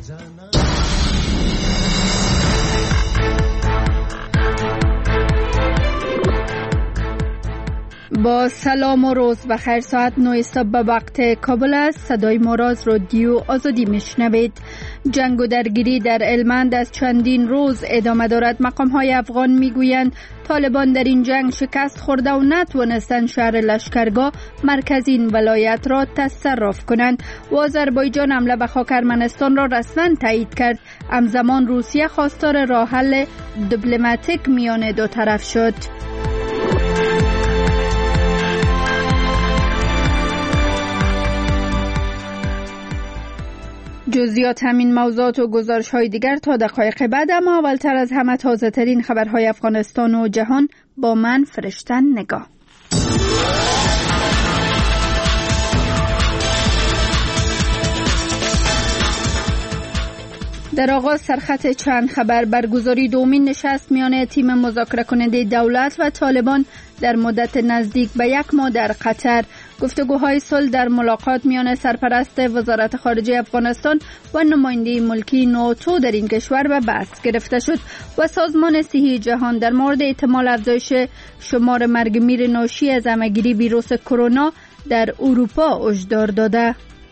با سلام و روز بخیر. ساعت 9 صبح به وقت کابل است. صدای ما را از رادیو آزادی میشنوید. جنگ و درگیری در هلمند از چندین روز ادامه دارد. مقام‌های افغان میگویند طالبان در این جنگ شکست خورده و نتوانستند شهر لشکرگاه مرکز این ولایت را تصرف کنند. و آذربایجان حمله به خاک ارمنستان را رسما تایید کرد. همزمان روسیه خواستار راه حل دیپلماتیک میان دو طرف شد. جزئیات همین موضوعات و گزارش‌های دیگر تا دقایق بعد، اما اولتر از همه تازه ترین خبرهای افغانستان و جهان با من فرشتن نگاه. در آغاز سرخط چند خبر. برگزاری دومین نشست میان تیم مذاکره کننده دولت و طالبان در مدت نزدیک به 1 ماه در قطر. گفتگوهای صلح در ملاقات میان سرپرست وزارت خارجه افغانستان و نماینده ملکی ناتو در این کشور به بحث گرفته شد و سازمان صحی جهان در مورد احتمال افزایش شمار مرگ میر ناشی از همه‌گیری ویروس کرونا در اروپا هشدار داده.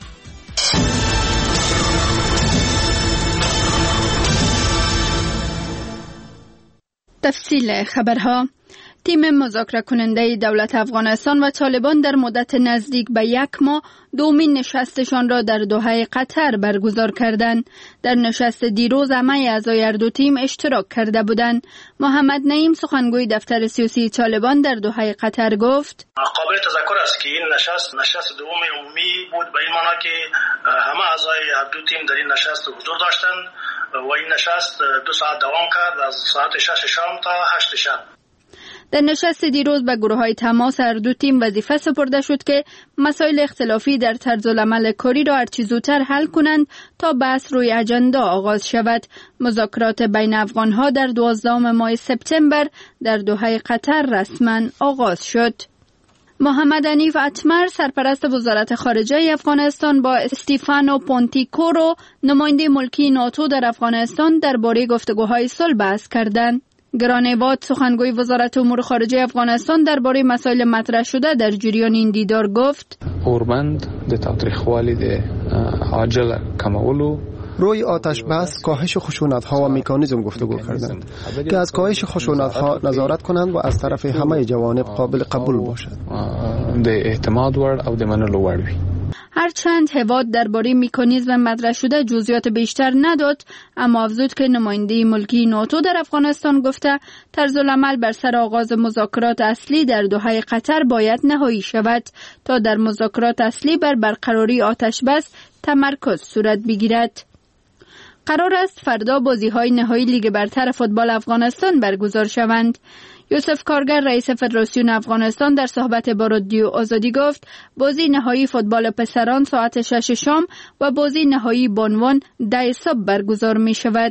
تفصیل خبرها. تیم مذاکره کننده دولت افغانستان و طالبان در مدت نزدیک به 1 ماه دومین نشستشان را در دوحه قطر برگزار کردند. در نشست دیروز همه اعضای هر دو تیم اشتراک کرده بودند. محمد نعیم سخنگوی دفتر سیاسی طالبان در دوحه قطر گفت: قابل تذکر است که این نشست دوم عمومی بود، به این معنی که همه اعضای هر دو تیم در این نشست حضور داشتند و این نشست 2 ساعت دوام کرد، از ساعت 6 شام تا 8 شب. در نشست دیروز به گروه‌های تماس هر دو تیم وظیفه سپرده شد که مسائل اختلافی در طرز العمل کاری را هرچه زودتر حل کنند تا بحث روی اجندا آغاز شود. مذاکرات بین افغان‌ها در 12 ماه سپتامبر در دوحه قطر رسما آغاز شد. محمد حنیف اتمر سرپرست وزارت خارجه افغانستان با استیفانو پونتیکورو نماینده ملکی ناتو در افغانستان درباره گفتگوهای صلح بحث کردند. گرانیواد سخنگوی وزارت امور خارجه افغانستان درباره مسائل مطرح شده در جریان این دیدار گفت: اوربند د تاریخوالي د عاجل کمولو روی آتش بس کاهش خشونت‌ها و مکانیزم گفتگو کردند که از کاهش خشونت‌ها نظارت کنند و از طرف همه جوانب قابل قبول باشد. د اعتماد وړ او د منلو وړ وي. هرچند هواد درباره مکانیزم مطرح شده جزئیات بیشتر نداد، اما افزود که نماینده ملکی ناتو در افغانستان گفته طرز العمل بر سر آغاز مذاکرات اصلی در دوحه قطر باید نهایی شود تا در مذاکرات اصلی بر برقراری آتش بس تمرکز صورت بگیرد. قرار است فردا بازی‌های نهایی لیگ برتر فوتبال افغانستان برگزار شوند. یوسف کارگر رئیس فدراسیون افغانستان در صحبت با رادیو آزادی گفت بازی نهایی فوتبال پسران ساعت 6 شام و بازی نهایی بانوان 10 صبح برگزار می شود.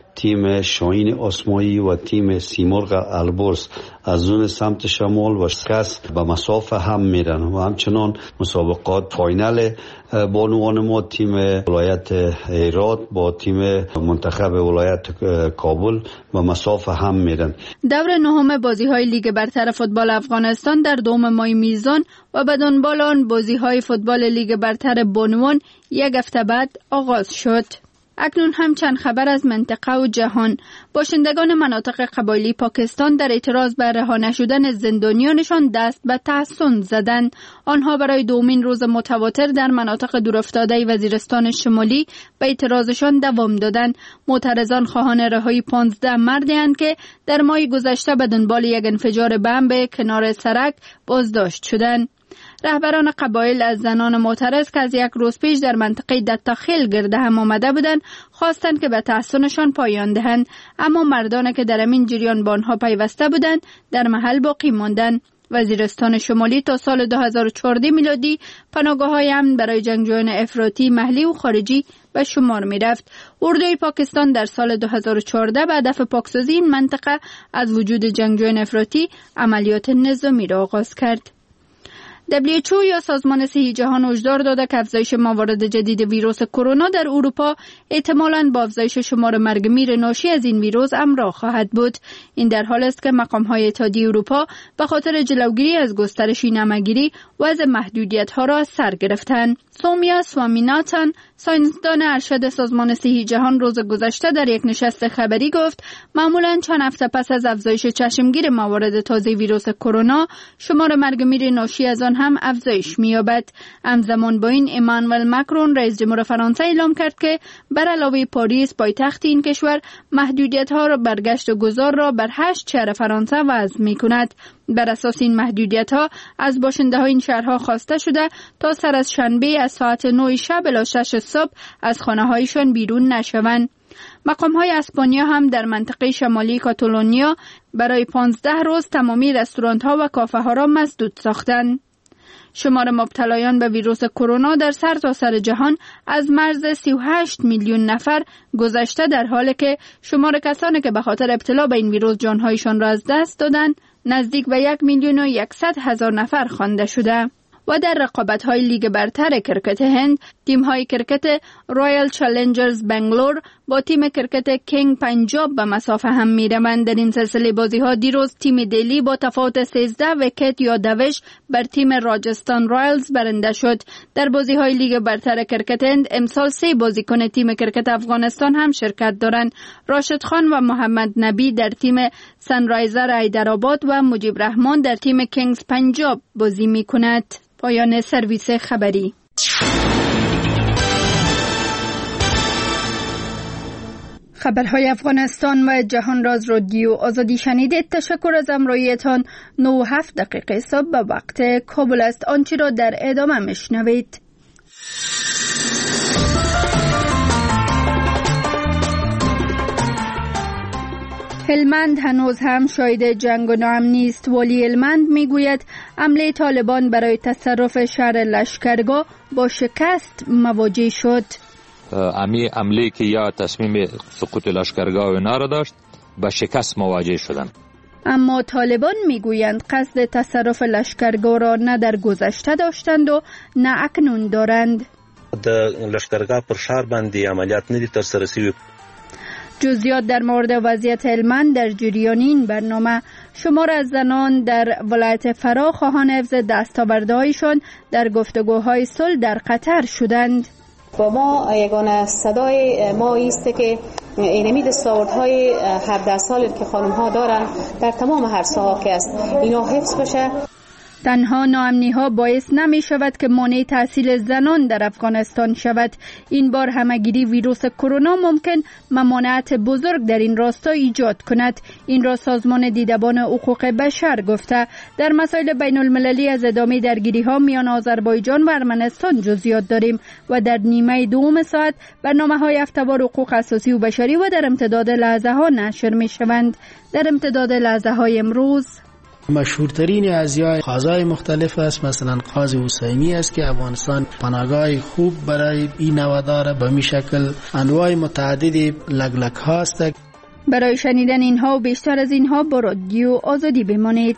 تیم شاهین آسمایی و تیم سیمرغ البرز از اون سمت شمال و شکست به مسافه هم میرن و همچنان مسابقات فاینال بانوان ما تیم ولایت هرات با تیم منتخب ولایت کابل به مسافه هم میرن. دور نهم بازی‌های لیگ برتر فوتبال افغانستان در 2 ماه میزان و به دنبال آن بازی‌های فوتبال لیگ برتر بانوان 1 هفته بعد آغاز شد. اکنون هم چند خبر از منطقه و جهان. باشندگان مناطق قبایلی پاکستان در اعتراض بر رها نشدن زندانیانشان دست به تحصن زدند. آنها برای دومین روز متواتر در مناطق دورافتاده وزیرستان شمالی به اعتراضشان دوام دادند. معترضان خواهان رهایی 15 مردند که در ماه گذشته به دنبال یک انفجار بم به کنار سرک بازداشت شدند. رهبران قبایل از زنان معترض که از 1 روز پیش در منطقه دتاخیل گرد هم آمده بودند خواستند که به تحصنشان پایان دهند، اما مردان که در این جریان با آنها پیوسته بودند در محل باقی ماندند. وزیرستان شمالی تا سال 2014 میلادی پناهگاه‌های امن برای جنگجویان افراطی محلی و خارجی به شمار می رفت. اردوی پاکستان در سال 2014 به هدف پاکسازی این منطقه از وجود جنگجویان افراطی عملیات نظامی را آغاز کرد. WHO یا سازمان صحی جهان هشدار داده که افزایش موارد جدید ویروس کرونا در اروپا احتمالاً با افزایش شمار مرگ میر ناشی از این ویروس همراه خواهد بود. این در حال است که مقام‌های اتحادیه اروپا به خاطر جلوگیری از گسترش این همه‌گیری وضع محدودیت‌ها را از سر گرفتند. سومیا سوامیناتان، ساینسدان ارشد سازمان صحی جهان، روز گذشته در یک نشست خبری گفت معمولاً چند هفته پس از افزایش چشمگیر موارد تازه ویروس کرونا، شمار مرگ میر ناشی از آن هم افزایش می‌یابد. همزمان با این امانوئل ماکرون رئیس جمهور فرانسه اعلام کرد که بر علاوه پاریس پایتخت این کشور محدودیت‌ها را برگشت و گذار را بر 8 شهر فرانسه وضع می‌کند. بر اساس این محدودیت‌ها از باشنده‌های این شهرها خواسته شده تا سر از شنبه از ساعت 9 شب الی 6 صبح از خانه‌هایشان بیرون نشوند. مقام‌های اسپانیا هم در منطقه شمالی کاتالونیا برای 15 روز تمامی رستوران‌ها و کافه‌ها را مسدود ساختند. شمار مبتلایان به ویروس کرونا در سرتاسر جهان از مرز 38 میلیون نفر گذشته، در حالی که شمار کسانی که به خاطر ابتلا به این ویروس جان‌هایشان را از دست دادند نزدیک به 1,100,000 نفر خوانده شده. و در رقابت‌های لیگ برتر کرکت هند، تیم‌های کرکت رایل چالنجرز بنگلور با تیم کرکت کینگ پنجاب به مسافه هم می‌روند. در این سلسله بازی‌ها دیروز تیم دلی با تفاوت 13 ویکت یا دوش بر تیم راجستان رایلز برنده شد. در بازی‌های لیگ برتر کرکت هند امسال 3 بازیکن تیم کرکت افغانستان هم شرکت دارند. راشد خان و محمد نبی در تیم سنرایزر حیدرآباد و مجیب رحمان در تیم کینگز پنجاب بازی می‌کند. پایان سرویس خبری. خبرهای افغانستان و جهان را از رادیو آزادی شنیدید. تشکر از همراهیتان. 9:07 صبح به وقت کابل است. آنچه را در ادامه میشنوید. هلمند هنوز هم شاهد جنگ و ناامنی است. والی هلمند میگوید حمله طالبان برای تصرف شهر لشکرگاه با شکست مواجه شد. امی حمله که یا تصمیم سقوط لشکرگاه و اینا را داشت، با شکست مواجه شدند. اما طالبان میگویند قصد تصرف لشکرگاه را نه در گذشته داشتند و نه اکنون دارند. د لشکرگاه پر شهر باندې عملیات نه دي ترسره شوي. جزئیات در مورد وضعیت هلمند در جریان این برنامه. شمار از زنان در ولایت فرا خواهان حفظ دستاوردهایشان در گفتگوهای صلح در قطر شدند. با ما یگانه صدای ما ایسته که اینمی دستاوردهای 17 سالی که خانم ها دارن در تمام هر ساحه که است اینا حفظ بشه. تنها ناامنی ها باعث نمی شود که مانع تحصیل زنان در افغانستان شود. این بار همه‌گیری ویروس کرونا ممکن ممانعت بزرگ در این راستا ایجاد کند. این را سازمان دیدبان حقوق بشر گفته. در مسائل بین المللی از ادامه درگیری ها میان آذربایجان و ارمنستان جزئیات داریم و در نیمه دوم ساعت برنامه‌های هفته‌وار حقوق اساسی و بشری و در امتداد لحظه ها نشر می شوند. در امتداد لحظه های امروز مشهورترین ازیای قاضای مختلف است. مثلا قاضی حسینی است که افغانستان پناهگاه خوب برای این نوع داره. به می شکل انواع متعددی لگلک هاست. برای شنیدن اینها و بیشتر از اینها با رادیو آزادی بمانید.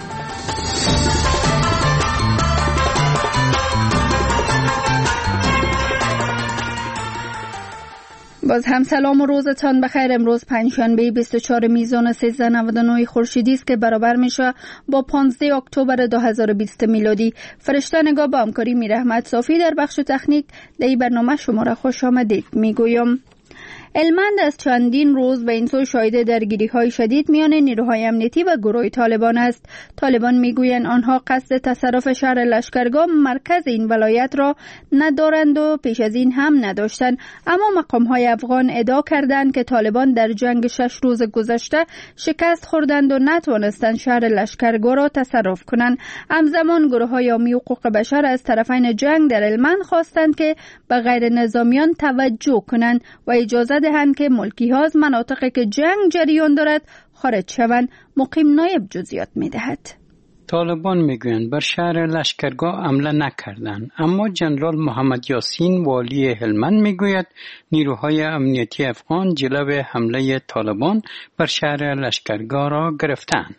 باز هم سلام و روزتان بخیر. امروز پنجشنبه 24 میزان 1399 خورشیدی است که برابر میشه با 15 اکتبر 2020 میلادی. فرشته نگاه با همکاری میرحمت صافی در بخش تکنیک در این برنامه شما را خوش آمدید میگویم. هلمند از چندین روز به این سو شاهد درگیری‌های شدید میان نیروهای امنیتی و گروه طالبان است. طالبان میگویند آنها قصد تصرف شهر لشکرگاه مرکز این ولایت را ندارند و پیش از این هم نداشتند. اما مقام‌های افغان ادعا کردند که طالبان در جنگ 6 روز گذشته شکست خوردند و نتوانستند شهر لشکرگاه را تصرف کنند. همزمان گروه‌های حامی حقوق بشر از طرفین جنگ در هلمند خواستند که به غیر نظامیان توجه کنند و اجازه دهند که ملکی ها از مناطقی که جنگ جریان دارد خارج شوند. مقیم نایب جزئیات می‌دهد. طالبان میگویند بر شهر لشکرگاه حمله نکردند، اما جنرال محمد یاسین والی هلمند میگوید نیروهای امنیتی افغان جلو حمله طالبان بر شهر لشکرگاه را گرفتند.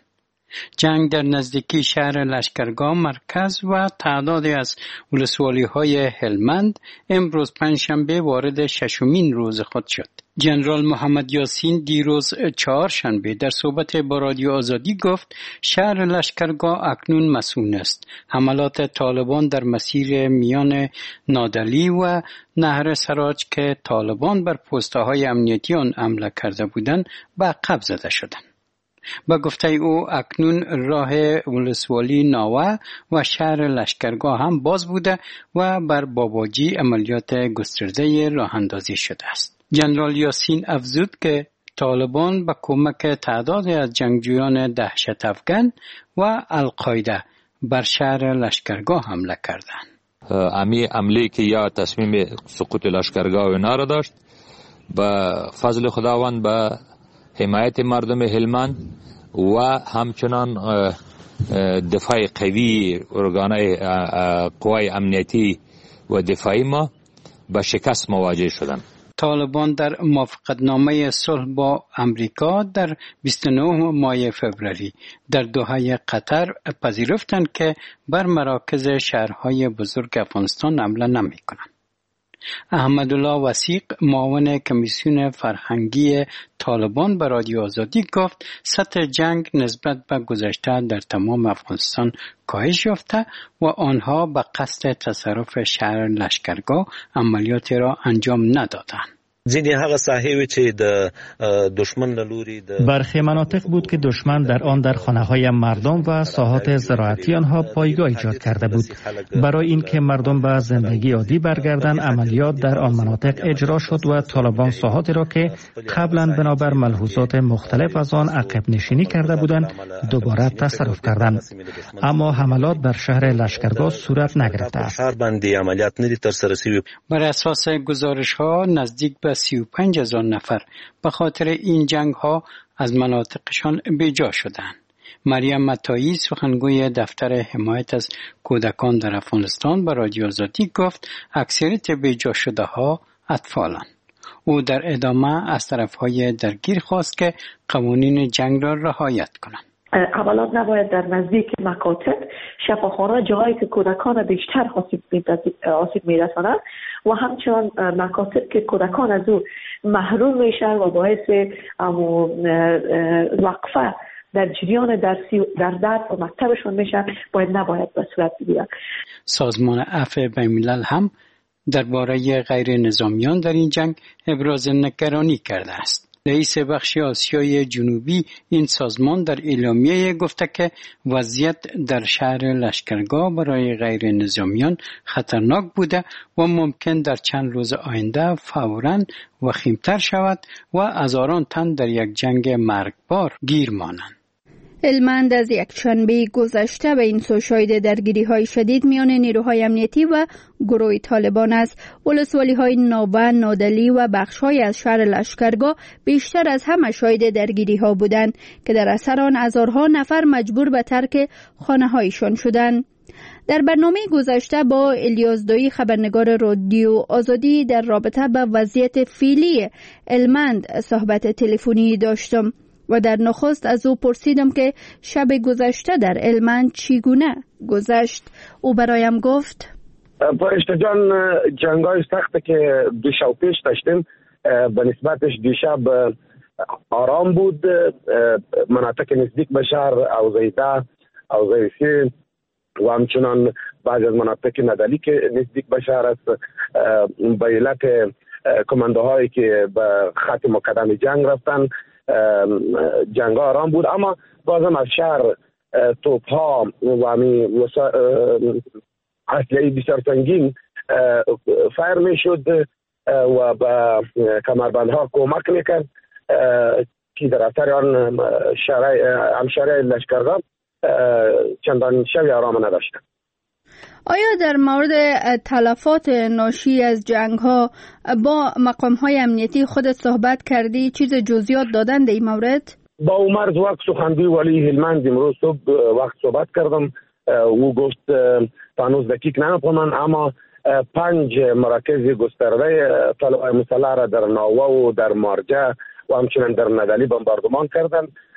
جنگ در نزدیکی شهر لشکرگاه مرکز و تعدادی از ولسوالی‌های هلمند امروز پنجشنبه وارد ششمین روز خود شد. جنرال محمد یاسین دیروز چهارشنبه در صحبت با رادیو آزادی گفت شهر لشکرگاه اکنون مسئول است. حملات طالبان در مسیر میان نادلی و نهر سراج که طالبان بر پست‌های امنیتی آن حمله کرده بودند به عقب زده شدند. با گفته او اکنون راه ولسوالی ناوه و شهر لشکرگاه هم باز بوده و بر باباجی عملیات گسترده راه اندازی شده است. جنرال یاسین افزود که طالبان با کمک تعدادی از جنگجویان دهشت افغان و القاعده بر شهر لشکرگاه حمله کردند. امی عملی که یا تصمیم سقوط لشکرگاه و اینا را داشت، با فضل خداوند با حمایت مردم هلمند و همچنان دفاع قوی ارگانهای قوای امنیتی و دفاعی ما با شکست مواجه شدند. طالبان در موافقتنامه صلح با امریکا در 29 ماه فوریه در دوحه قطر پذیرفتند که بر مراکز شهرهای بزرگ افغانستان حمله نمی‌کنند. احمدالله وثیق معاون کمیسیون فرهنگی طالبان به رادیو آزادی گفت سطح جنگ نسبت به گذشته در تمام افغانستان کاهش یافته و آنها به قصد تصرف شهر لشکرگاه عملیات را انجام ندادند. ځینې هغه ساحې چې د دشمن له لوري برخی مناطق بود که دشمن در آن در خانه‌های مردم و ساحات زراعتی آنها پایگاه ایجاد کرده بود. برای اینکه مردم به زندگی عادی برگردند عملیات در آن مناطق اجرا شد و طالبان ساحاتی را که قبلا بنابر ملحوظات مختلف از آن عقب نشینی کرده بودند دوباره تصرف کردند. اما حملات بر شهر لشکرگاه صورت نگرفته است. بر اساس گزارش‌ها نزدیک به 35,000 نفر به خاطر این جنگ ها از مناطقشان بیجا شدند. مریم متایی سخنگوی دفتر حمایت از کودکان در افغانستان به رادیو آزادی گفت اکثریت بیجا شده ها اطفالند. او در ادامه از طرفهای درگیر خواست که قوانین جنگ را رعایت کنند. حملات نباید در نزدیک مکاتب، شفاخانه، جاهایی که کودکان بیشتر آسیب میرسانند و همچنان مکاتب که کودکان از او محروم میشن و باعث وقفه در جریان درسی در درس و مکتبشون میشن نباید به صورت بگیرن. سازمان عفو بین‌الملل هم درباره غیر نظامیان در این جنگ ابراز نگرانی کرده است. رئیس بخش آسیای جنوبی این سازمان در اعلامیه گفته که وضعیت در شهر لشکرگاه برای غیر نظامیان خطرناک بوده و ممکن در چند روز آینده فوراً وخیمتر شود و هزاران تن در یک جنگ مرگبار گیر مانند. هلمند از یک شنبه گذشته به این سو شاهد درگیری‌های شدید میان نیروهای امنیتی و گروه طالبان است. ولسوالی‌های ناوه، نادلی و بخش‌های از شهر لشکرگاه بیشتر از همه شاهد درگیری‌ها بودند که در اثر آن هزارها نفر مجبور به ترک خانه‌هایشان شدند. در برنامه گذشته با الیاس دایی خبرنگار رادیو آزادی در رابطه با وضعیت فعلی هلمند صحبت تلفنی داشتم و در نخست از او پرسیدم که شب گذشته در هلمند چگونه گذشت. او برایم گفت فرشته جان، جنگای سخت که دو شب پیش داشتیم به نسبتش دیشب آرام بود. مناطق نزدیک به شهر اوزیده، اوزیسی و همچنان بعضی از مناطق ندلی که نزدیک به شهر است به علت کماندوهایی که به خط مقدم جنگ رفتن جنگ آرام بود، اما بازم از شهر توپ ها و اسلحه بسیار سنگین فایر می شد و به کمربندها کمک میکرد که در اثر آن همشهری لشکرگاه چندان شبی آرام نداشت. آیا در مورد تلفات ناشی از جنگ ها با مقام های امنیتی خودت صحبت کردی؟ چیز جزئیات دادن در این مورد؟ با عمر زواک سخنگوی ولی هلمند امروز صبح وقت صحبت کردم. او گفت تانوز دقیق نمی‌فهمم، اما 5 مراکز گسترده طالبان مسلح را در ناوه و در مارجه و همچنین در ندلی بمباردمان کردند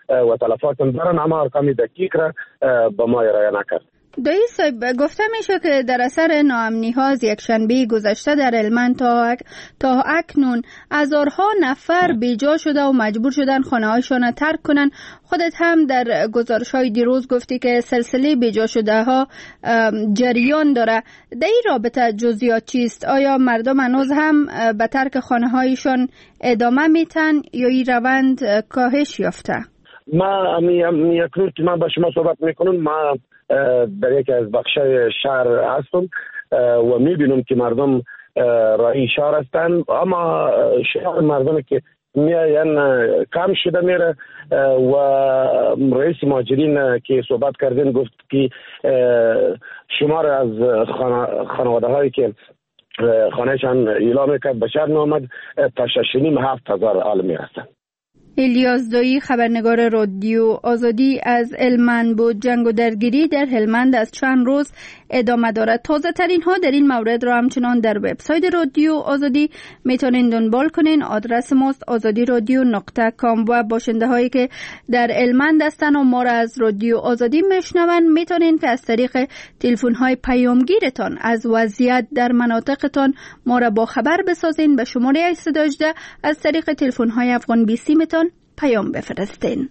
و تلفات دارن، اما ارقام دقیق را به ما ارائه نکرد. دایی صاحب، گفته میشه که در اثر ناامنی ها از یکشنبه گذشته در هلمند تا اکنون هزارها نفر بیجا شده و مجبور شدن خانه هایشان ترک کنن. خودت هم در گزارش های دیروز گفتی که سلسله بیجا شده ها جریان داره. در این رابطه جزئیات چیست؟ آیا مردم هنوز هم به ترک خانه هایشان ادامه میتن یا این روند کاهش یافته؟ ما یک روز که من با شما صحبت میکنم، ما در یکی از بخشای شهر هستم و میبینم که مردم رای شهر هستند، اما شهر مردم که میاین کم شده میره و رئیس مهاجرین که صحبت کردن گفت که شمار از خانواده هایی که خانهشان اعلام کرد به شهر نامد تا 6,500 آل میرسند. الیاس دایی، خبرنگار رادیو آزادی از هلمند بود. جنگ و درگیری در هلمند از چند روز ادامه دارد. تازه ترین ها در این مورد را همچنان در وبسایت رادیو آزادی میتونین دنبال کنین. آدرس ماست azadiradyo.com و باشنده هایی که در هلمند هستن و ما را از رادیو آزادی میشنون میتونین که از طریق تلفن های پیامگیرتان از وضعیت در مناطقتان ما را با خبر بسازین. به شماره 818 از طریق تلفن های افغان 20 میتون پیام بفرستین.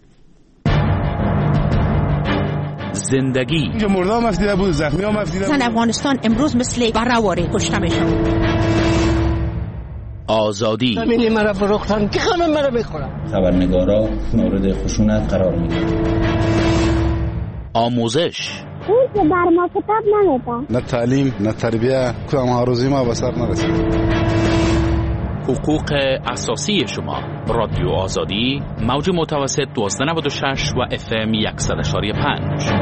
زندگی اینجا مرده هم افدیده بود، زخمی هم افدیده بود. زن افغانستان امروز مثل برهواره کشته میشن. آزادی زمینی مرا فروختن که خانم مرا بخورم. خبرنگارا مورد خشونت قرار میگیرن. آموزش اون که بر ما کتاب نمیده. نه تعلیم نه تربیه، کدام هاروزی ما به سر نرسید. حقوق اساسی شما. رادیو آزادی، موج متوسط 1296 و FM 100.5.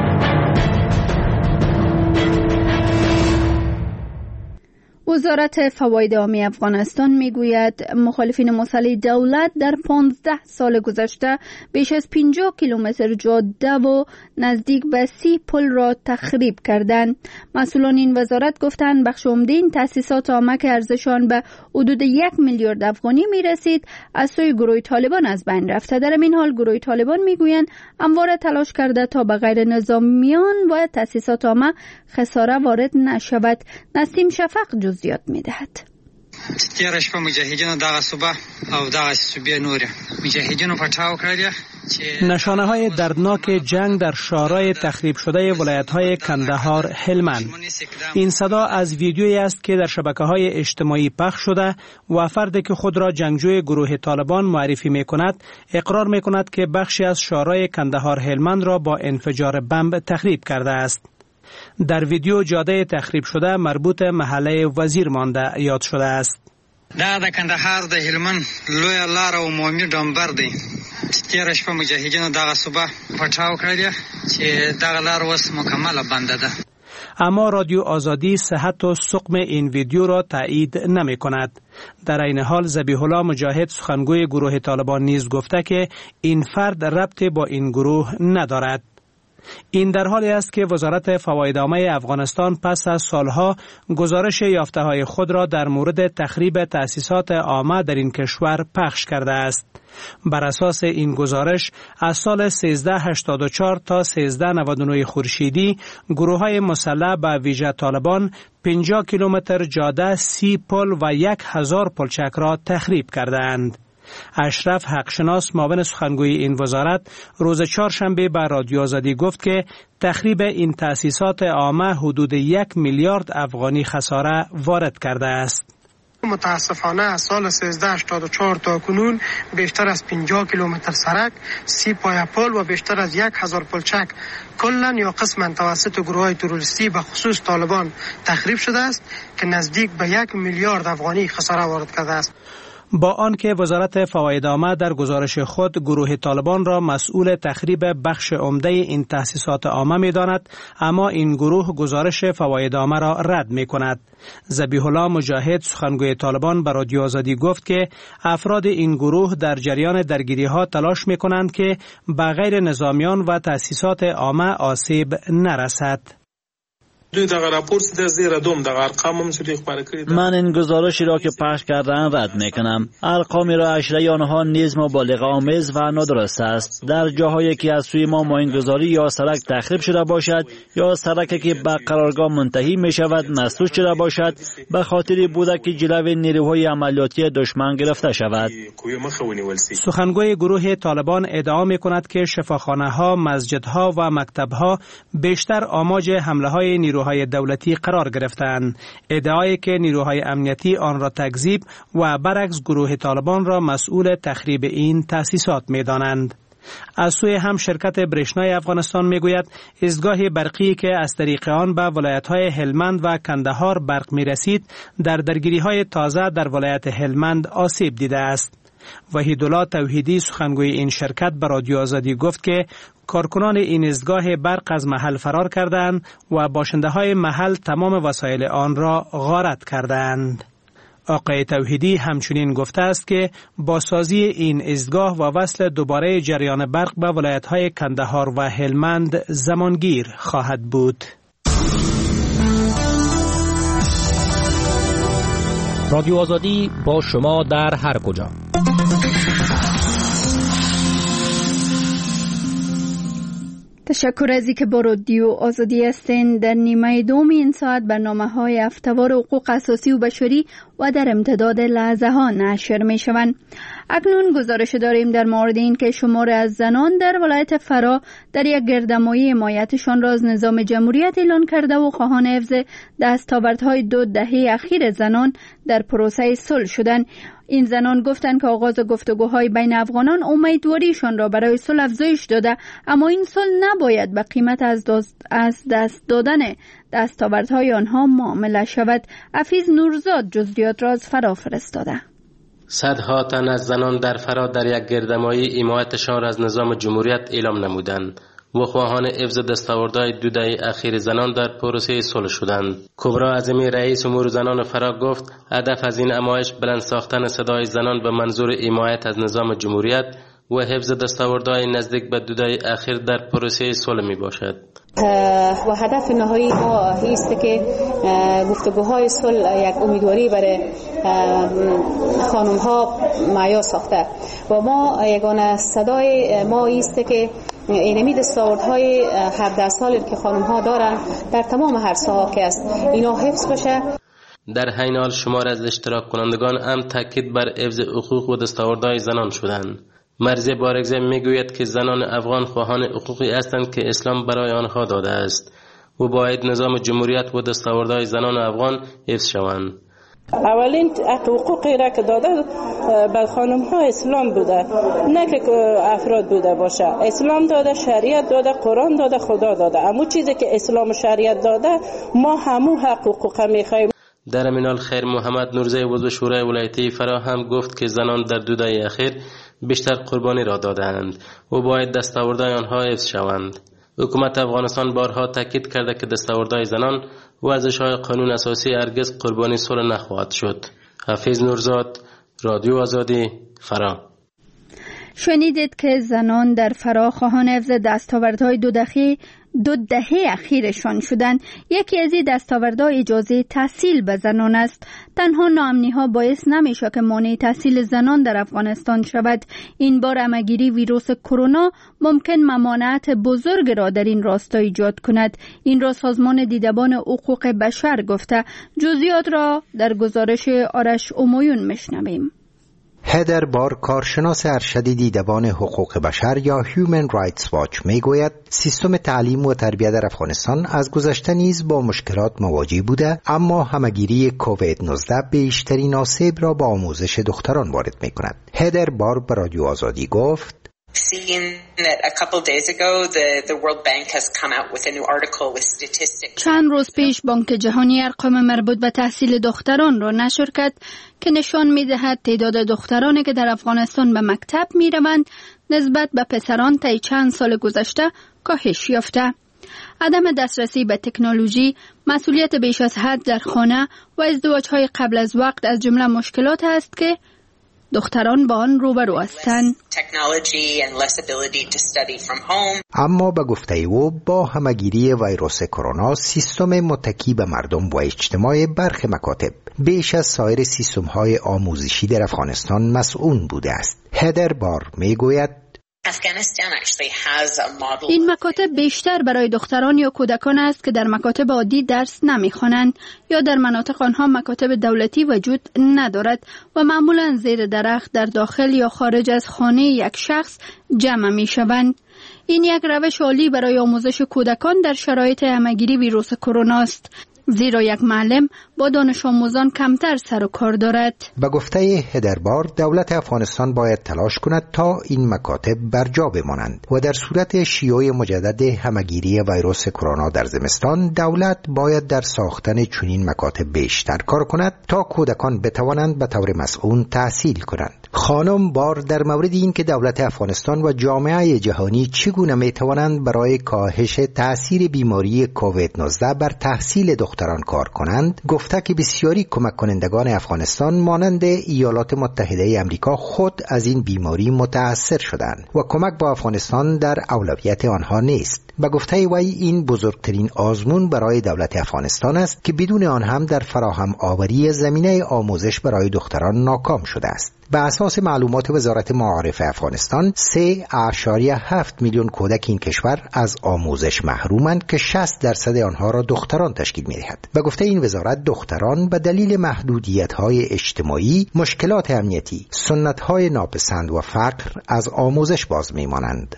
وزارت فواید عامی افغانستان میگوید مخالفین مسلح دولت در 15 سال گذشته بیش از 50 کیلومتر جاده و نزدیک به 30 پل را تخریب کردند. مسئولان این وزارت گفتند بخش عمده این تأسیسات عامه که ارزش آن به حدود 1 میلیارد افغانی میرسید از سوی گروه طالبان از بین رفته. در این حال گروه طالبان میگویند همواره تلاش کرده تا به غیر نظامیان و تأسیسات عامه خساره وارد نشود. نسیم شفق جزئیات میدهد. تیر شپه مجاهدینو دغه صبح او دغه صبح نور مجاهدینو پټاو کړل. نشانه های دردناک جنگ در شارع تخریب شده ولایت های کندهار، هلمند. این صدا از ویدیویی است که در شبکه های اجتماعی پخش شده و فردی که خود را جنگجوی گروه طالبان معرفی می کند اقرار می کند که بخشی از شارع کندهار هلمند را با انفجار بمب تخریب کرده است. در ویدیو جاده تخریب شده مربوط محله وزیر مانده یاد شده است. دا د کندهار د هلمند لوی لار او عمومي ډمبر دی. تیر شپه مجاهدینو دغه صبح پټاو کړل چې دغه لار اوس مکمل بنده ده. اما رادیو آزادی صحت و سقم این ویدیو را تایید نمی کند. در این حال ذبیح الله مجاهد سخنگوی گروه طالبان نیز گفته که این فرد ربطی با این گروه ندارد. این در حالی است که وزارت فواید عامه افغانستان پس از سالها گزارش یافته‌های خود را در مورد تخریب تأسیسات عامه در این کشور پخش کرده است. بر اساس این گزارش از سال 1384 تا 1399 خورشیدی گروه‌های مسلح به ویژه طالبان 50 کیلومتر جاده، 30 پل و 1000 پلچک را تخریب کردند. اشرف حقشناس معاون سخنگوی این وزارت روز چهارشنبه به رادیو آزادی گفت که تخریب این تأسیسات عامه حدود 1 میلیارد افغانی خساره وارد کرده است. متاسفانه از سال 1384 تا کنون بیشتر از 50 کیلومتر سرک، 30 پایه پل و بیشتر از 1000 پلچک کلا یا قسما توسط گروه‌های تروریستی به خصوص طالبان تخریب شده است که نزدیک به 1 میلیارد افغانی خساره وارد کرده است. با آنکه وزارت فواید عامه در گزارش خود گروه طالبان را مسئول تخریب بخش عمده این تأسیسات عامه می‌داند، اما این گروه گزارش فواید عامه را رد می‌کند. ذبیح الله مجاهد سخنگوی طالبان به رادیو آزادی گفت که افراد این گروه در جریان درگیری‌ها تلاش می‌کنند که به غیر نظامیان و تأسیسات عامه آسیب نرسد. دوی دغه راپور د زیره دوم دغه ارقام هم چې خبره کړی. من این گزارشی را که پخش کردن رد میکنم. ارقامی را اشاره آنها نیز مبالغه آمیز و نادرست است. در جاهایی که از سوی ما ماینگذاری یا سرک تخریب شده باشد یا سرکی که به قرارگاه منتهی می شود مسدود شده باشد به خاطر بوده که جلوی نیروهای عملیاتی دشمن گرفته شود. سخنگوی گروه طالبان ادعا می کند که شفاخانه ها، مسجد ها و مکتب ها بیشتر آماج حمله های نیروهای دولتی قرار گرفتند. ادعایی که نیروهای امنیتی آن را تکذیب و برعکس گروه طالبان را مسئول تخریب این تأسیسات می دانند. از سوی هم شرکت برشنای افغانستان می گوید ایستگاه برقی که از طریق آن به ولایت‌های هلمند و کندهار برق می رسید در درگیری‌های تازه در ولایت هلمند آسیب دیده است. وحیدالله توحیدی سخنگوی این شرکت به رادیو آزادی گفت که کارکنان این ایستگاه برق از محل فرار کردند و باشنده‌های محل تمام وسایل آن را غارت کردند. آقای توحیدی همچنین گفته است که بازسازی این ایستگاه و وصل دوباره جریان برق به ولایت‌های کندهار و هلمند زمانگیر خواهد بود. رادیو آزادی با شما در هر کجا. تشکر از اینکه با رادیو آزادی هستین. در نیمه دوم این ساعت برنامه‌های هفته‌وار حقوق اساسی و بشری و در امتداد لحظه ها نشر می شوند. اکنون گزارش داریم در مورد این که شمار از زنان در ولایت فرا در یک گردهمایی حمایتشان را از نظام جمهوریت اعلان کرده و خواهان حفظ دستاوردهای 2 دهه اخیر زنان در پروسه صلح شدند. این زنان گفتند که آغاز گفتگوهای بین افغانان امیدواریشان را برای صلح افزایش داده، اما این صلح نباید به قیمت از دست دادن دستاوردهای آنها معامله شود. حفیظ نورزاد جزئیات را از فرا فرستاده. صدها تن از زنان در فرا در یک گردهمایی حمایتشان را از نظام جمهوریت اعلام نمودند و خواهان حفظ دستاوردهای 2 دهه اخیر زنان در پروسه صلح شدند. کبرا اعظمی رئیس امور زنان فرا گفت هدف از این نمایش بلند ساختن صدای زنان به منظور حمایت از نظام جمهوریت و حفظ دستاوردهای نزدیک به 2 دهه اخیر در پروسه صلح می باشد. و هدف نهایی ما است که گفتگوهای صلح یک امیدواری برای خانم ها معیار ساخته و ما یگانه صدای ما است که اینمی دستاوردهای 17 سالی که خانم ها دارن در تمام هر ساحه که است اینا حفظ بشه. در حین حال شمار از اشتراک کنندگان هم تاکید بر حفظ حقوق و دستاوردهای زنان شدند. مرزی بارگزه میگوید که زنان افغان خواهان حقوقی هستند که اسلام برای آنها داده است و باید نظام جمهوریت و دستاوردهای زنان افغان حفظ شوند. اولین حقوقی را که داده به خانم ها اسلام بوده، نه که افراد بوده باشه. اسلام داده، شریعت داده، قرآن داده، خدا داده. اما چیزی که اسلام و شریعت داده ما همو حقوق میخوایم. در امینال خیر محمد نورزی عضو شورای ولایتی فرا هم گفت که زنان در 2 دهه اخیر بیشتر قربانی را دادند و باید دستاوردهای آنها حفظ شوند. حکومت افغانستان بارها تاکید کرده که دستاوردهای زنان و ارزش‌های قانون اساسی هرگز قربانی صلح نخواهد شد. حفیظ نورزاد، رادیو آزادی، فرا. شنیدید که زنان در فرا خواهان حفظ دستاوردهای 2 دهه اخیرشان شدند. یکی از این دستاوردها اجازه تحصیل به زنان است. تنها ناامنی‌ها باعث نمیشه که مانع تحصیل زنان در افغانستان شود. این بار همه‌گیری ویروس کرونا ممکن ممانعت بزرگ را در این راستا ایجاد کند. این را سازمان دیدبان حقوق بشر گفته. جزئیات را در گزارش آرش امویون میشنویم. هدر بار، کارشناس ارشد دیدبان حقوق بشر یا Human Rights Watch میگوید سیستم تعلیم و تربیت در افغانستان از گذشته نیز با مشکلات مواجه بوده، اما همه‌گیری کووید 19 بیشترین آسیب را با آموزش دختران وارد میکند. هدر بار به رادیو آزادی گفت چند روز پیش بانک جهانی ارقام مربوط به تحصیل دختران را نشر کرد که نشان می‌دهد تعداد دخترانی که در افغانستان به مکتب می‌روند نسبت به پسران طی چند سال گذشته کاهش یافته. عدم دسترسی به تکنولوژی، مسئولیت بیش از حد در خانه و ازدواج‌های قبل از وقت از جمله مشکلات است که دختران با آن روبرو هستند. اما به گفته او با همگیری ویروس کرونا سیستم متکی به مردم و اجتماع برخی مکاتب بیش از سایر سیستم‌های آموزشی در افغانستان مسئول بوده است. هدر بار میگوید این مکاتب بیشتر برای دختران یا کودکان است که در مکاتب عادی درس نمی‌خوانند یا در مناطق آنها مکاتب دولتی وجود ندارد و معمولاً زیر درخت در داخل یا خارج از خانه یک شخص جمع می‌شوند. این یک روش عالی برای آموزش کودکان در شرایط همگیری ویروس کرونا است، زیرا یک معلم با دانش آموزان کمتر سر و کار دارد. به گفته هدربار دولت افغانستان باید تلاش کند تا این مکاتب برجا بمانند و در صورت شیوع مجدد همگیری ویروس کرونا در زمستان دولت باید در ساختن چنین مکاتب بیشتر کار کند تا کودکان بتوانند به طور مسئول تحصیل کنند. خانم بار در مورد این که دولت افغانستان و جامعه جهانی چگونه میتوانند برای کاهش تأثیر بیماری کووید 19 بر تحصیل دختران کار کنند گفته که بسیاری کمک کنندگان افغانستان مانند ایالات متحده آمریکا خود از این بیماری متاثر شدند و کمک با افغانستان در اولویت آنها نیست. به گفته وی این بزرگترین آزمون برای دولت افغانستان است که بدون آن هم در فراهم آوری زمینه آموزش برای دختران ناکام شده است. به اساس معلومات وزارت معارف افغانستان 3.7 میلیون کودک این کشور از آموزش محرومند که 60% آنها را دختران تشکیل می‌دهد. به گفته این وزارت دختران به دلیل محدودیت‌های اجتماعی، مشکلات امنیتی، سنت‌های ناپسند و فقر از آموزش باز می‌مانند.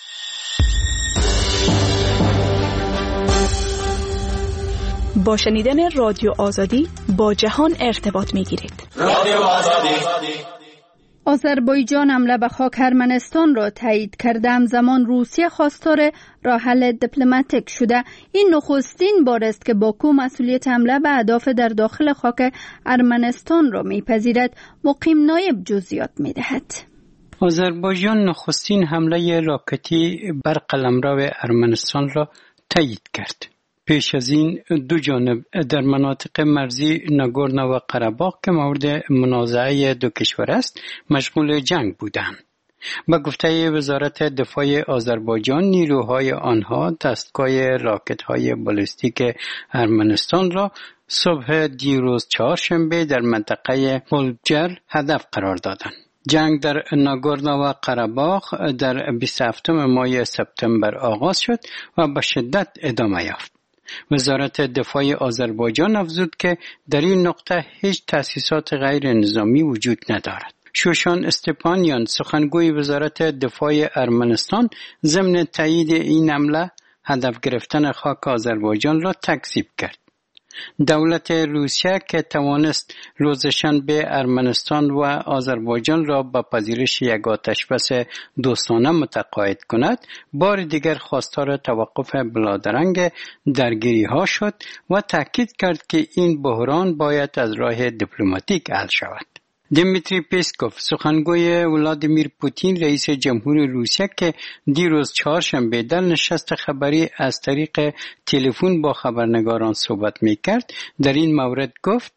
با شنیدن رادیو آزادی با جهان ارتباط می‌گیرید. رادیو آزادی. آذربایجان حمله به خاک ارمنستان را تایید کرده، همزمان روسیه خواستار راه حل دیپلماتیک شده. این نخستین بار است که باکو مسئولیت حمله به اهداف در داخل خاک ارمنستان را میپذیرد. مقیم نایب جزئیات میدهد. آذربایجان نخستین حمله راکتی بر قلمرو ارمنستان را تایید کرد. پیش از این دو جانب در مناطق مرزی ناگورنو و قره‌باغ که مورد منازعه دو کشور است مشغول جنگ بودند. به گفته وزارت دفاع آذربایجان نیروهای آنها دستگاه راکت‌های بالستیک ارمنستان را صبح دیروز چهارشنبه در منطقه پولجر هدف قرار دادند. جنگ در ناگورنو و قره‌باغ در 27 ماه سپتامبر آغاز شد و به شدت ادامه یافت. وزارت دفاع آذربایجان افزود که در این نقطه هیچ تأسیسات غیر نظامی وجود ندارد. شوشان استپانیان سخنگوی وزارت دفاع ارمنستان ضمن تایید این حمله هدف گرفتن خاک آذربایجان را تکذیب کرد. دولت روسیه که توانست روز شنبه ارمنستان و آذربایجان را به پذیرش یک آتشبس دوستانه متقاعد کند، بار دیگر خواستار توقف بلادرنگ درگیری ها شد و تاکید کرد که این بحران باید از راه دیپلماتیک حل شود. دیمیتری پیسکوف سخنگوی ولادیمیر پوتین رئیس جمهور روسیه که دیروز چهارشنبه در نشست خبری از طریق تلفن با خبرنگاران صحبت می‌کرد در این مورد گفت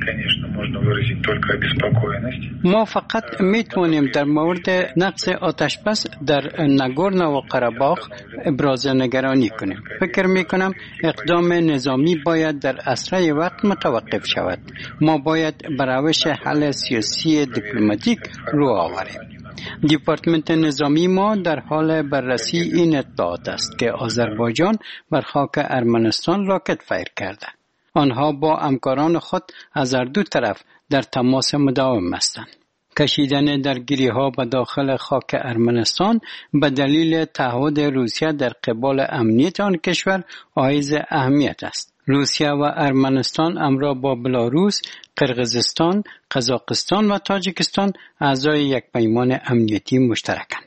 ما فقط میتونیم در مورد نقص آتشبس در ناگورنو و قره‌باغ ابراز نگرانی کنیم. فکر میکنم اقدام نظامی باید در اسرع وقت متوقف شود. ما باید به روش حل سیاسی دیپلماتیک رو آوریم. دیپارتمنت نظامی ما در حال بررسی این اطلاعات است که آذربایجان بر خاک ارمنستان راکت فیر کرده. آنها با همکاران خود از هر دو طرف در تماس مداوم هستند. کشیدن درگیری‌ها به داخل خاک ارمنستان به دلیل تعهد روسیه در قبال امنیت آن کشور حائز اهمیت است. روسیه و ارمنستان همراه با بلاروس، قرقیزستان، قزاقستان و تاجیکستان اعضای یک پیمان امنیتی مشترکند.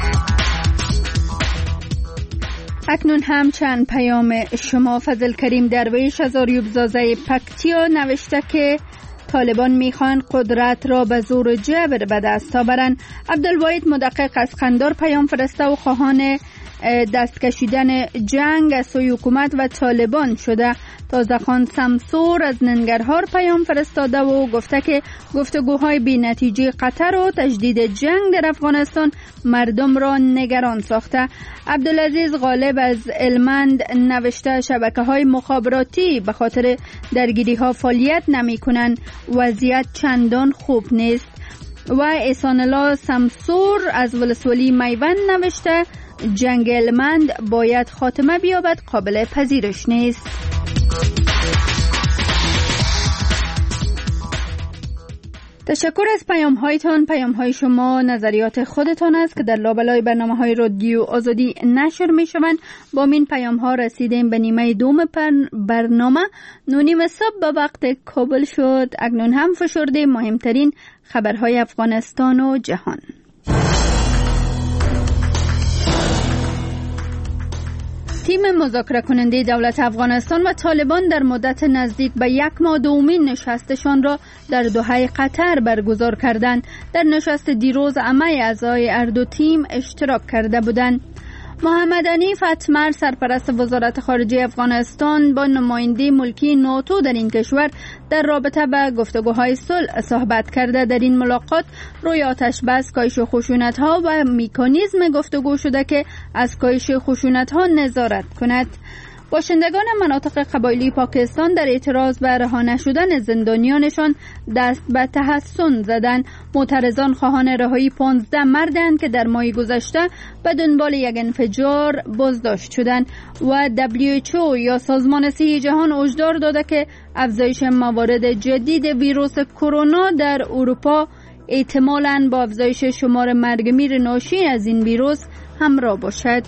اکنون هم چند پیام شما. فضل کریم درویش از آریوبزازه پکتیا نوشته که طالبان میخوان قدرت را به زور جبر به دست آورند. عبدالواحد مدقق از قندار پیام فرسته و خواهان دست کشیدن جنگ از سوی حکومت و طالبان شده. تازه‌خان سمسور از ننگرهار پیام فرستاده و گفته که گفتگوهای بی نتیجه قطر و تجدید جنگ در افغانستان مردم را نگران ساخته. عبدالعزیز غالب از المند نوشته شبکه‌های مخابراتی به خاطر درگیری‌ها فعالیت نمی‌کنند، وضعیت چندان خوب نیست. و احسان الله سمسور از ولسوالی میوند نوشته جنگ المند باید خاتمه بیابد، قابل پذیرش نیست. تشکر از پیام هایتان. پیام های شما نظریات خودتان است که در لابلای برنامه های رادیو آزادی نشر می شوند. با این پیام ها رسیدیم به نیمه دوم برنامه. 9:30 صبح به وقت کابل شد. اکنون هم فشرده مهمترین خبرهای افغانستان و جهان. تیم مذاکره کننده دولت افغانستان و طالبان در مدت نزدیک به 1 ماه دومین نشستشان را در دوحه قطر برگزار کردند. در نشست دیروز همه اعضای هر دو تیم اشتراک کرده بودند. محمد حنیف اتمر سرپرست وزارت خارجه افغانستان با نماینده ملکی ناتو در این کشور در رابطه به گفتگوهای صلح صحبت کرده. در این ملاقات روی آتش بس، کاهش خشونت‌ها و مکانیزم گفتگو شده که از کاهش خشونت‌ها نظارت کند. باشندگان مناطق قبایلی پاکستان در اعتراض به رها نشدن زندانیانشان دست به تحسن زدند. معترضان خواهان رهایی 15 مردند که در ماه گذشته به دنبال یک انفجار بازداشت شدند. و WHO یا سازمان صحی جهان هشدار داده که افزایش موارد جدید ویروس کرونا در اروپا احتمالاً با افزایش شمار مرگ‌میر ناشی از این ویروس همراه باشد.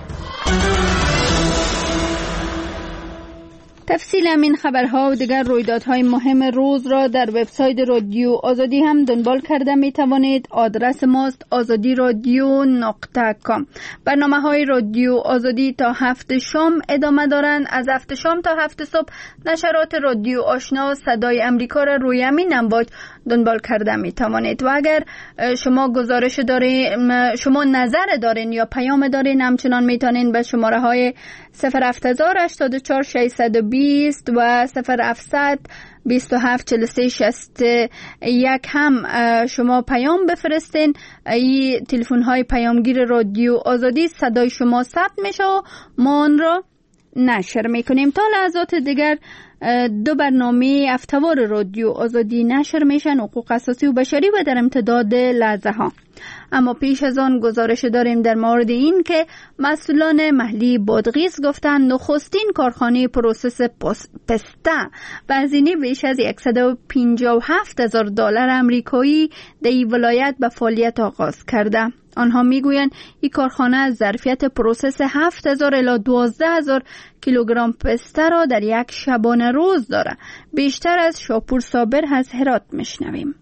تفصیل این خبرها و دیگر رویدادهای مهم روز را در وبسایت رادیو آزادی هم دنبال کرده می توانید. آدرس ماست azadiradio.com. برنامه‌های رادیو آزادی تا 7 شام ادامه دارند. از 7 شام تا 7 صبح نشرات رادیو آشنا صدای امریکا را روی همین امواج دنبال کرده می توانید. و اگر شما گزارش دارین، شما نظر دارین یا پیام دارین، همچنان می توانید به شماره های 08084 620 و 0700 27 43 61 هم شما پیام بفرستین. این تلفن های پیامگیر رادیو آزادی، صدای شما ثبت میشه و ما آن را نشر میکنیم. تا لحظات دیگر 2 برنامه هفته‌وار رادیو آزادی نشر میشن، حقوق اساسی و بشری و در امتداد لحظه ها. اما پیش از آن گزارش داریم در مورد این که مسئولان محلی بادغیس گفتند نخستین کارخانه پروسس پسته به هزینه بیش از $157,000 آمریکایی در این ولایت به فعالیت آغاز کرده. آنها میگویند این کارخانه از ظرفیت پروسس 7,000 الی 12,000 کیلوگرم پسته را در یک شبانه روز دارد. بیشتر از شاپور صابر از هرات میشنویم.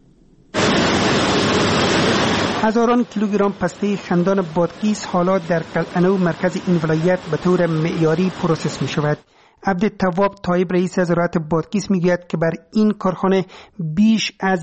هزاران کیلوگرم پسته خندان بادغیس حالا در قلعه‌نو مرکز این ولایت به طور معیاری پروسس می شود. عبدالتواب طایب رئیس زراعت بادغیس میگوید که بر این کارخانه بیش از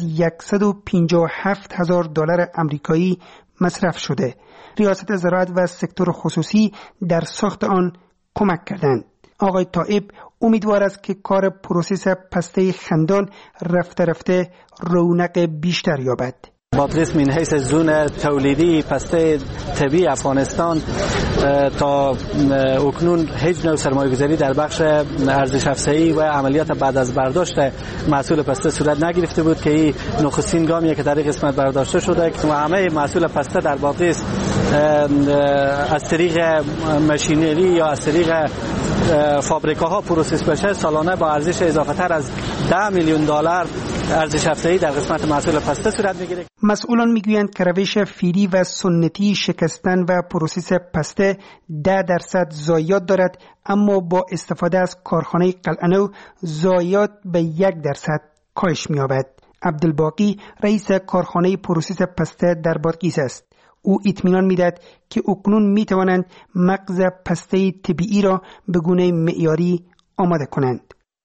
$157,000 آمریکایی مصرف شده. ریاست زراعت و سکتور خصوصی در ساخت آن کمک کردند. آقای طایب امیدوار است که کار پروسس پسته خندان رفته رفته رونق بیشتر یابد. بادغیس من حیث زون تولیدی پسته طبیعی افغانستان تا اکنون هیچ نوع سرمایه‌گذاری در بخش ارزش افزایی و عملیات بعد از برداشت محصول پسته صورت نگرفته بود که این نخستین گامیه که در این قسمت برداشته شده که همه محصول پسته در بادغیس از طریق ماشینری یا از طریق فابریکاها پروسس بشه سالانه با ارزش اضافه تر از $10 میلیون ارزش افزایی در قسمت محصول پسته صورت میگیره. مسئولان میگویند که روش فیری و سنتی شکستن و پروسس پسته 10% ضایعات دارد، اما با استفاده از کارخانه قلعه‌نو ضایعات به 1% کاهش می‌یابد. عبدالباقی رئیس کارخانه پروسس پسته در بادغیس است. او اطمینان میدهد که اکنون میتوانند مغز پسته طبیعی را به گونه معیاری آماده کنند.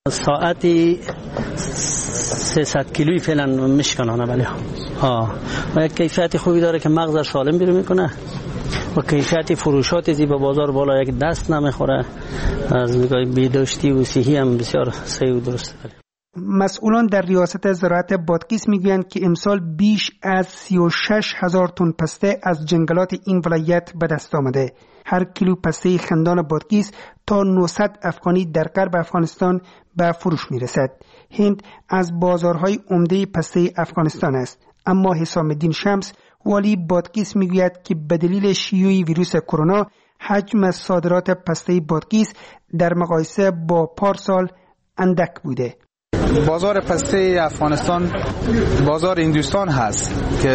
ساعتی 300 کیلویی فعلا میشکنانه ولی و یک کیفیت خوبی داره که مغز سالم بیرون میکنه و کیفیت فروشات زیبا بازار بالا یک دست نمیخوره از نگاه بهداشتی و صحی هم بسیار صحیح و درسته. مسئولان در ریاست زراعت بادغیس میگویند که امسال بیش از 36,000 تن پسته از جنگلات این ولایت به دست آمده. هر کیلو پسته خندان بادغیس تا 900 افغانی در غرب افغانستان به فروش میرسد. هند از بازارهای عمده پسته افغانستان است، اما حسام الدین شمس والی بادغیس میگوید که به دلیل شیوع ویروس کرونا حجم صادرات پسته بادغیس در مقایسه با پارسال اندک بوده. بازار پسته افغانستان بازار هندوستان هست که